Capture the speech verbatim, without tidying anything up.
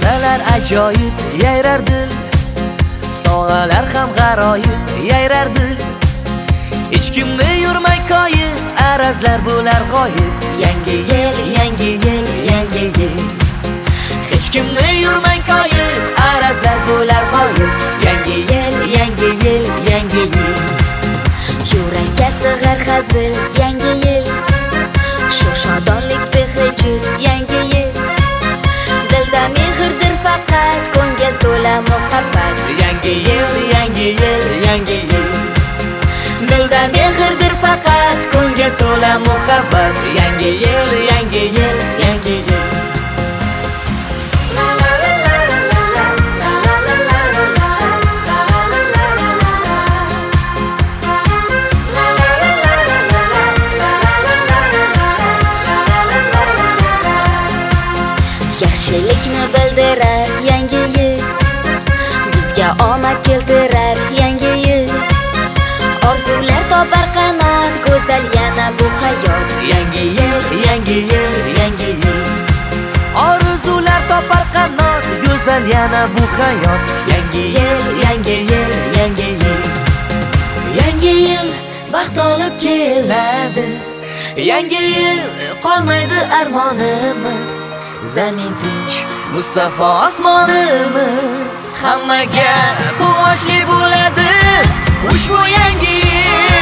narsalar ajoyib yayrar dil, sog'alar ham g'aroyib yayrar dil. Hech kimni yurmay qoyib, arazlar bo'lar g'oyib. Yangi yil, yangi yil, yangi yil. Hech kimni yurmay qoyib, arazlar bo'lar g'oyib. Yangi yil, yangi yil, yangi yil. Yurakka sig'ar hazil, yangi yil. Sho'xshodonlik behijil, yangi yil. Dilda mehrdir faqat, ko'ngil to'la muhabbat. Yangi yil, yangi yil, yangi yil. Dilda mehrdir faqat, Ko'ngil to'la muhabbat. Yangi yil, yangi yil, yangi yil. yaxshilikni bildirar yangi yil. Bizga omad keltirar yangi yil. Orzular topar qanot, go'zal yana bu hayot. Yangi yil, yangi yil, yangi yil. Orzular topar qanot, go'zal yana bu hayot. Yangi yil, yangi yil, yangi yil. Yangi yil baxt olib keladi. Yangi yil qolmaydi armonimiz. Zamin tinch, musaffo osmonimiz. Hammaga quvonchli bo'ladi ushbu yangi yil.